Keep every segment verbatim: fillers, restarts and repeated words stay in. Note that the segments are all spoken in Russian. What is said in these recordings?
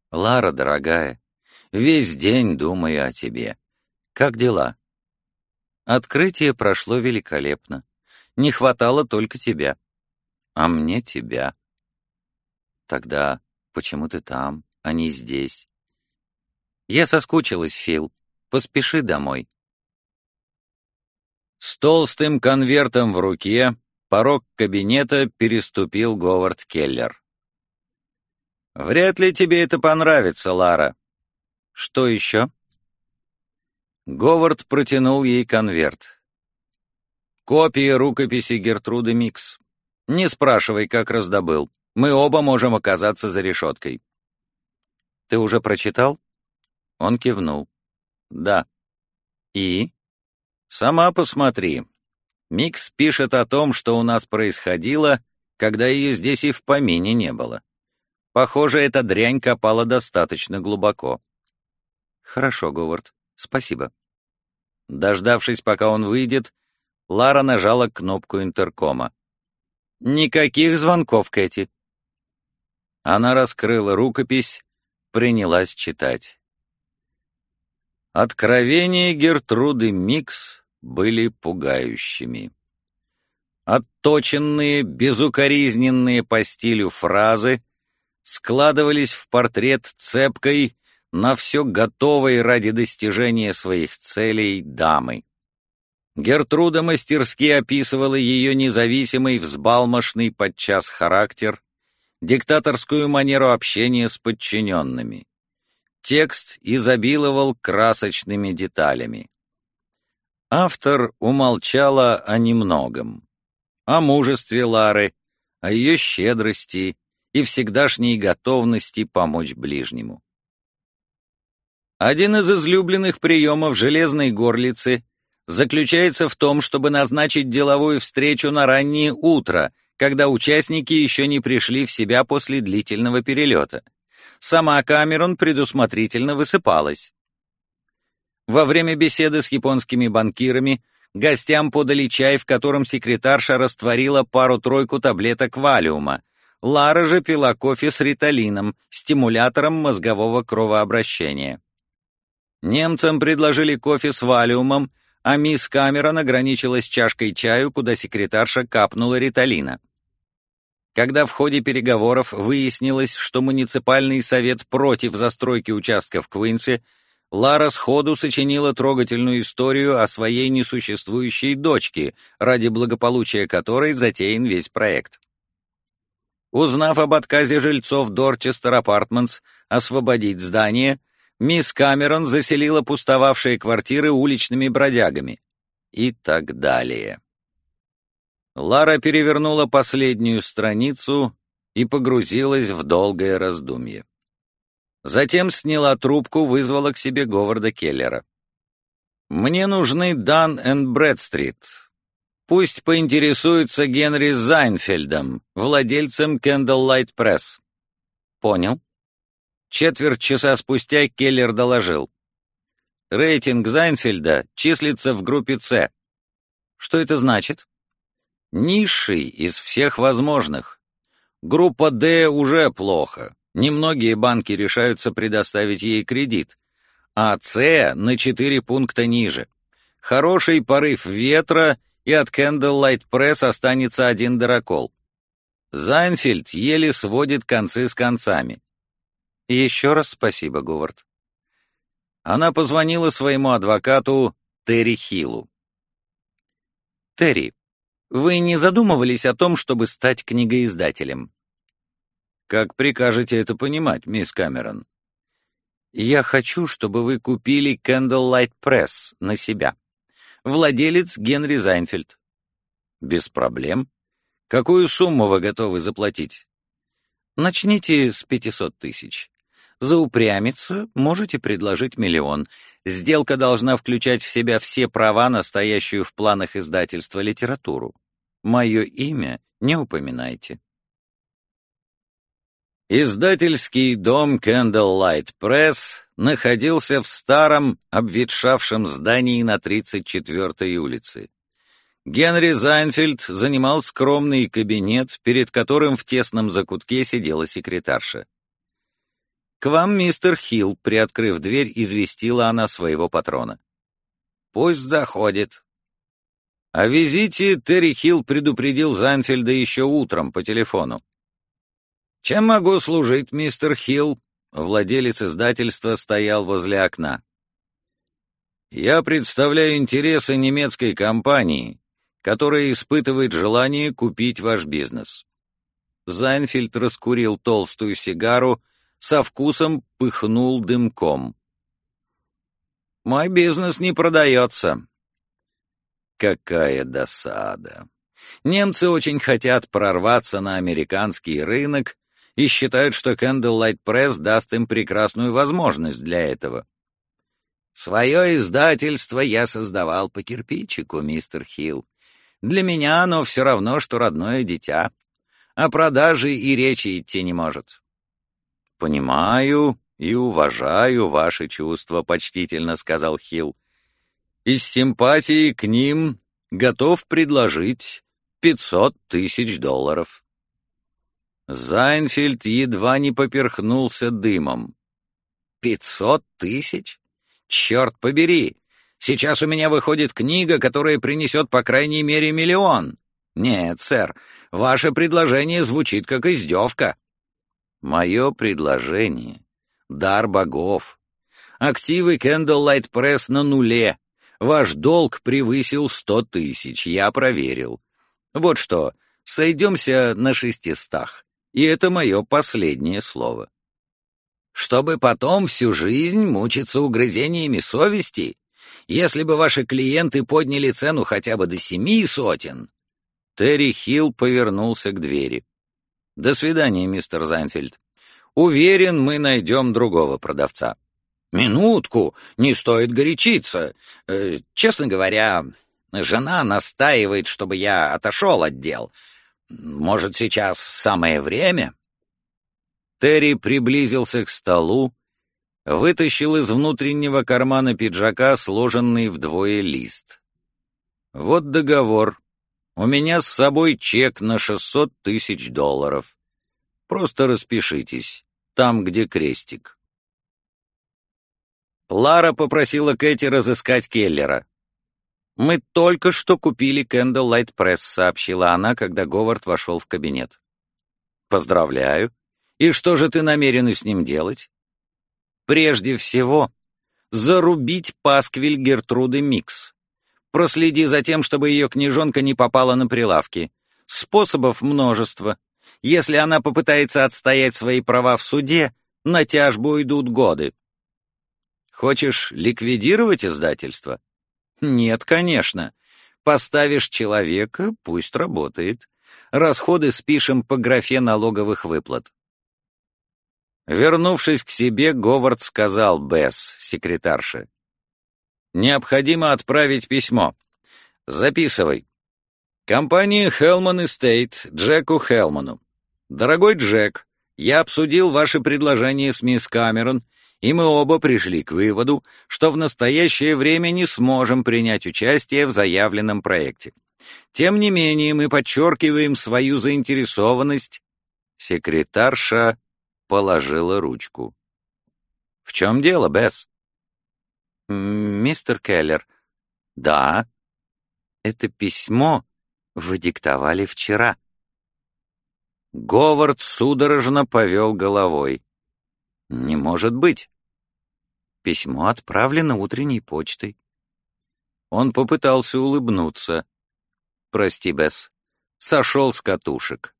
Лара, дорогая, весь день думаю о тебе. Как дела? Открытие прошло великолепно. Не хватало только тебя. А мне тебя. Тогда почему ты там, а не здесь? Я соскучилась, Фил. Поспеши домой. С толстым конвертом в руке порог кабинета переступил Говард Келлер. «Вряд ли тебе это понравится, Лара». «Что еще?» Говард протянул ей конверт. «Копия рукописи Гертруды Микс. Не спрашивай, как раздобыл. Мы оба можем оказаться за решеткой». «Ты уже прочитал?» Он кивнул. «Да». «И?» «Сама посмотри. Микс пишет о том, что у нас происходило, когда ее здесь и в помине не было. Похоже, эта дрянь копала достаточно глубоко». «Хорошо, Говард, спасибо». Дождавшись, пока он выйдет, Лара нажала кнопку интеркома. «Никаких звонков, Кэти». Она раскрыла рукопись, принялась читать. Откровения Гертруды Микс были пугающими. Отточенные, безукоризненные по стилю фразы складывались в портрет цепкой, на все готовой ради достижения своих целей дамы. Гертруда мастерски описывала ее независимый, взбалмошный подчас характер, диктаторскую манеру общения с подчиненными. Текст изобиловал красочными деталями. Автор умолчала о немногом. О мужестве Лары, о ее щедрости и всегдашней готовности помочь ближнему. Один из излюбленных приемов железной горлицы заключается в том, чтобы назначить деловую встречу на раннее утро, когда участники еще не пришли в себя после длительного перелета. Сама Камерон предусмотрительно высыпалась. Во время беседы с японскими банкирами гостям подали чай, в котором секретарша растворила пару-тройку таблеток валиума. Лара же пила кофе с риталином, стимулятором мозгового кровообращения. Немцам предложили кофе с валиумом, а мисс Камерон ограничилась чашкой чаю, куда секретарша капнула риталина. Когда в ходе переговоров выяснилось, что муниципальный совет против застройки участка в Квинсе, Лара сходу сочинила трогательную историю о своей несуществующей дочке, ради благополучия которой затеян весь проект. Узнав об отказе жильцов Дорчестер Апартментс освободить здание, мисс Камерон заселила пустовавшие квартиры уличными бродягами. И так далее. Лара перевернула последнюю страницу и погрузилась в долгое раздумье. Затем сняла трубку, вызвала к себе Говарда Келлера. «Мне нужны Дан энд Брэдстрит. Пусть поинтересуется Генри Зайнфельдом, владельцем Candlelight Press». «Понял». Четверть часа спустя Келлер доложил. Рейтинг Зайнфельда числится в группе С. Что это значит? Низший из всех возможных. Группа D уже плохо. Немногие банки решаются предоставить ей кредит. А С на четыре пункта ниже. Хороший порыв ветра, и от Candlelight Press останется один дырокол. Зайнфельд еле сводит концы с концами. Еще раз спасибо, Говард. Она позвонила своему адвокату Терри Хиллу. «Терри, вы не задумывались о том, чтобы стать книгоиздателем?» «Как прикажете это понимать, мисс Камерон?» «Я хочу, чтобы вы купили Candlelight Press на себя. Владелец Генри Зайнфельд». «Без проблем. Какую сумму вы готовы заплатить?» «Начните с пятисот тысяч. За упрямицу можете предложить миллион. Сделка должна включать в себя все права на стоящую в планах издательства литературу. Мое имя не упоминайте». Издательский дом Candlelight Press находился в старом, обветшавшем здании на тридцать четвёртой улице. Генри Зайнфельд занимал скромный кабинет, перед которым в тесном закутке сидела секретарша. «К вам, мистер Хилл», — приоткрыв дверь, известила она своего патрона. «Пусть заходит». О визите Терри Хилл предупредил Зайнфельда еще утром по телефону. «Чем могу служить, мистер Хилл?» Владелец издательства стоял возле окна. «Я представляю интересы немецкой компании, которая испытывает желание купить ваш бизнес». Зайнфельд раскурил толстую сигару, со вкусом пыхнул дымком. «Мой бизнес не продается». Какая досада! Немцы очень хотят прорваться на американский рынок и считают, что Candlelight Press даст им прекрасную возможность для этого. Свое издательство я создавал по кирпичику, мистер Хилл. Для меня оно все равно, что родное дитя. О продаже и речи идти не может. «Понимаю и уважаю ваши чувства», — почтительно сказал Хилл. «Из симпатии к ним готов предложить пятьсот тысяч долларов». Зайнфельд едва не поперхнулся дымом. «Пятьсот тысяч? Черт побери! Сейчас у меня выходит книга, которая принесет по крайней мере миллион. Нет, сэр, ваше предложение звучит как издевка». «Мое предложение — дар богов. Активы Candlelight Press на нуле. Ваш долг превысил сто тысяч, я проверил. Вот что, сойдемся на шестистах, и это мое последнее слово». «Чтобы потом всю жизнь мучиться угрызениями совести? Если бы ваши клиенты подняли цену хотя бы до семи сотен...» Терри Хилл повернулся к двери. «До свидания, мистер Зайнфельд. Уверен, мы найдем другого продавца». «Минутку, не стоит горячиться. Э, честно говоря, жена настаивает, чтобы я отошел от дел. Может, сейчас самое время?» Терри приблизился к столу, вытащил из внутреннего кармана пиджака сложенный вдвое лист. «Вот договор. У меня с собой чек на шестьсот тысяч долларов. Просто распишитесь, там, где крестик». Лара попросила Кэти разыскать Келлера. «Мы только что купили Candlelight Press», — сообщила она, когда Говард вошел в кабинет. «Поздравляю. И что же ты намерена с ним делать?» «Прежде всего, зарубить пасквиль Гертруды Микс. Проследи за тем, чтобы ее книжонка не попала на прилавки. Способов множество. Если она попытается отстоять свои права в суде, на тяжбу идут годы». «Хочешь ликвидировать издательство?» «Нет, конечно. Поставишь человека, пусть работает. Расходы спишем по графе налоговых выплат». Вернувшись к себе, Говард сказал Бесс, секретарше: «Необходимо отправить письмо. Записывай. Компания Хелман Эстейт Джеку Хелману. Дорогой Джек, я обсудил ваше предложение с мисс Камерон, и мы оба пришли к выводу, что в настоящее время не сможем принять участие в заявленном проекте. Тем не менее, мы подчеркиваем свою заинтересованность». Секретарша положила ручку. «В чем дело, Бесс?» «Мистер Келлер». «Да». «Это письмо вы диктовали вчера». Говард судорожно повел головой. «Не может быть». «Письмо отправлено утренней почтой». Он попытался улыбнуться. «Прости, Бесс, сошел с катушек».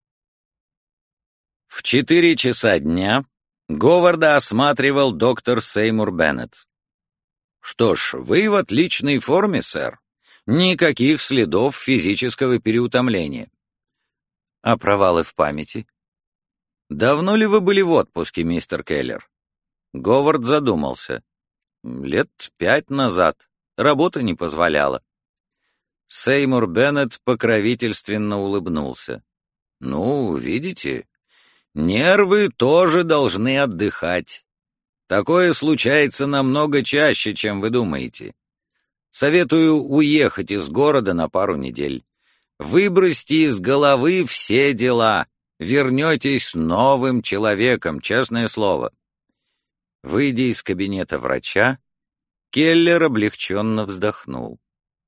В четыре часа дня Говарда осматривал доктор Сеймур Беннет. «Что ж, вы в отличной форме, сэр. Никаких следов физического переутомления». «А провалы в памяти?» «Давно ли вы были в отпуске, мистер Келлер?» Говард задумался. «Лет пять назад. Работа не позволяла». Сеймур Беннет покровительственно улыбнулся. «Ну, видите, нервы тоже должны отдыхать. Такое случается намного чаще, чем вы думаете. Советую уехать из города на пару недель. Выбросьте из головы все дела. Вернетесь новым человеком, честное слово». Выйдя из кабинета врача, Келлер облегченно вздохнул.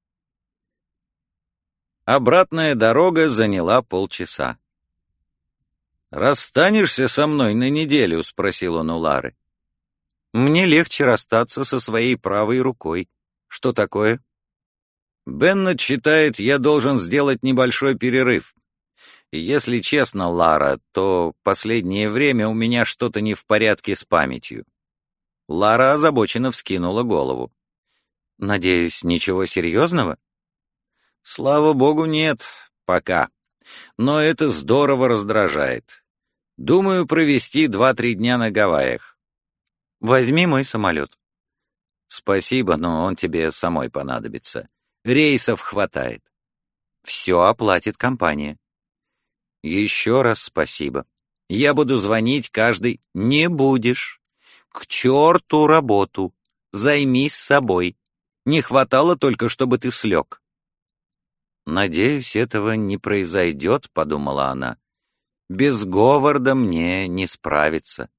Обратная дорога заняла полчаса. «Расстанешься со мной на неделю?» — спросил он у Лары. «Мне легче расстаться со своей правой рукой. Что такое?» «Беннет считает, я должен сделать небольшой перерыв. И если честно, Лара, то последнее время у меня что-то не в порядке с памятью». Лара озабоченно вскинула голову. «Надеюсь, ничего серьезного?» «Слава богу, нет. Пока. Но это здорово раздражает. Думаю провести два-три дня на Гавайях». «Возьми мой самолет». «Спасибо, но он тебе самой понадобится. Рейсов хватает». «Все оплатит компания». «Еще раз спасибо. Я буду звонить каждый...» «Не будешь. К черту работу. Займись собой. Не хватало только, чтобы ты слег». «Надеюсь, этого не произойдет», — подумала она. «Без Говарда мне не справиться».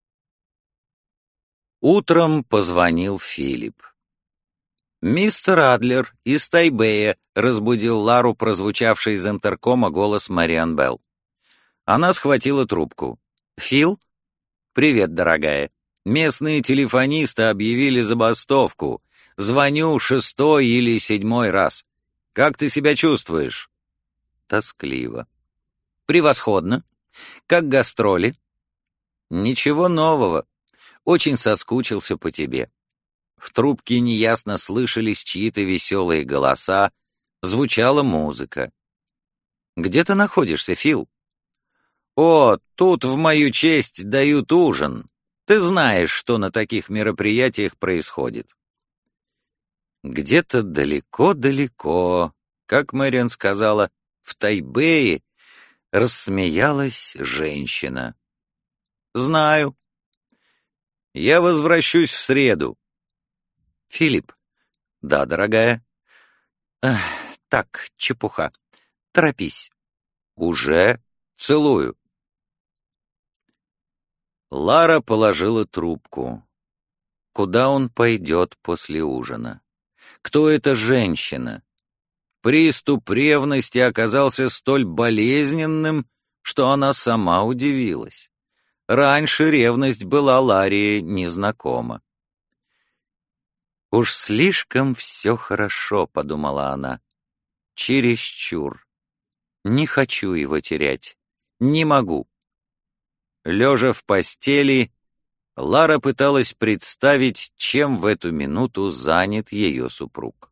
Утром позвонил Филипп. «Мистер Адлер из Тайбэя», — разбудил Лару прозвучавший из интеркома голос Мариан Белл. Она схватила трубку. «Фил?» «Привет, дорогая. Местные телефонисты объявили забастовку. Звоню шестой или седьмой раз. Как ты себя чувствуешь?» «Тоскливо». «Превосходно. Как гастроли?» «Ничего нового. Очень соскучился по тебе». В трубке неясно слышались чьи-то веселые голоса, звучала музыка. «Где ты находишься, Фил?» «О, тут в мою честь дают ужин. Ты знаешь, что на таких мероприятиях происходит». Где-то далеко-далеко, как Мэриан сказала, в Тайбэе, рассмеялась женщина. «Знаю. Я возвращусь в среду». «Филипп». «Да, дорогая». Эх, «Так, чепуха. Торопись». «Уже? Целую». Лара положила трубку. Куда он пойдет после ужина? Кто эта женщина? Приступ ревности оказался столь болезненным, что она сама удивилась. Раньше ревность была Ларе незнакома. «Уж слишком все хорошо», — подумала она. «Чересчур. Не хочу его терять. Не могу». Лежа в постели, Лара пыталась представить, чем в эту минуту занят ее супруг.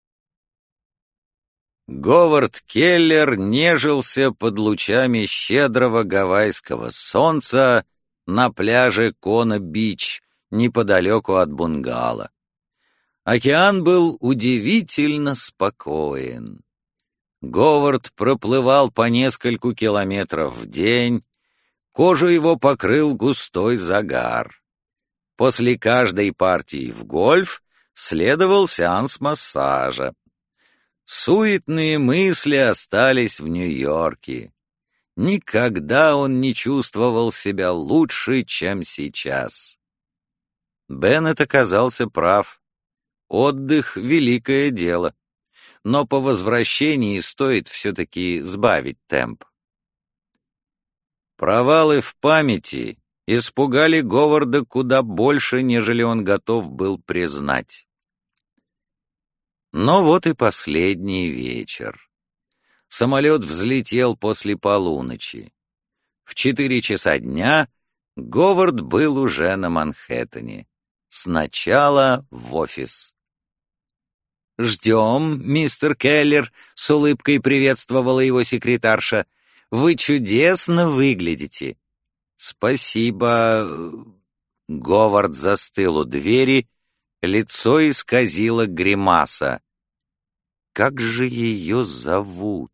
Говард Келлер нежился под лучами щедрого гавайского солнца на пляже Кона-Бич, неподалеку от бунгало. Океан был удивительно спокоен. Говард проплывал по нескольку километров в день, кожу его покрыл густой загар. После каждой партии в гольф следовал сеанс массажа. Суетные мысли остались в Нью-Йорке. Никогда он не чувствовал себя лучше, чем сейчас. Беннет оказался прав. Отдых — великое дело. Но по возвращении стоит все-таки сбавить темп. Провалы в памяти испугали Говарда куда больше, нежели он готов был признать. Но вот и последний вечер. Самолет взлетел после полуночи. В четыре часа дня Говард был уже на Манхэттене. Сначала в офис. «Ждем, мистер Келлер», — с улыбкой приветствовала его секретарша. «Вы чудесно выглядите». «Спасибо». Говард застыл у двери, лицо исказило гримаса. «Как же ее зовут?»